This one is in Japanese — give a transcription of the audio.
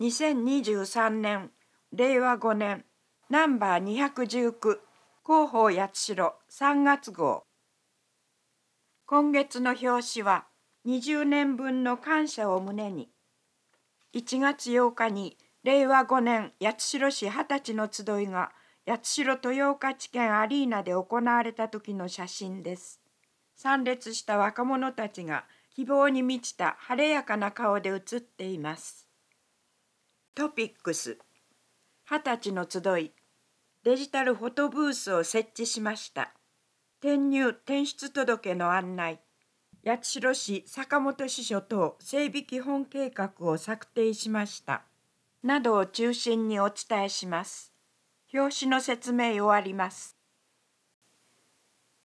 2023年令和5年ナンバー219広報八代3月号。今月の表紙は20年分の感謝を胸に。1月8日に令和5年八代市20歳の集いが八代豊岡地検アリーナで行われた時の写真です。参列した若者たちが希望に満ちた晴れやかな顔で写っています。トピックス。20歳の集い、デジタルフォトブースを設置しました。転入・転出届の案内、八代市坂本支所等整備基本計画を策定しました。などを中心にお伝えします。表紙の説明終わります。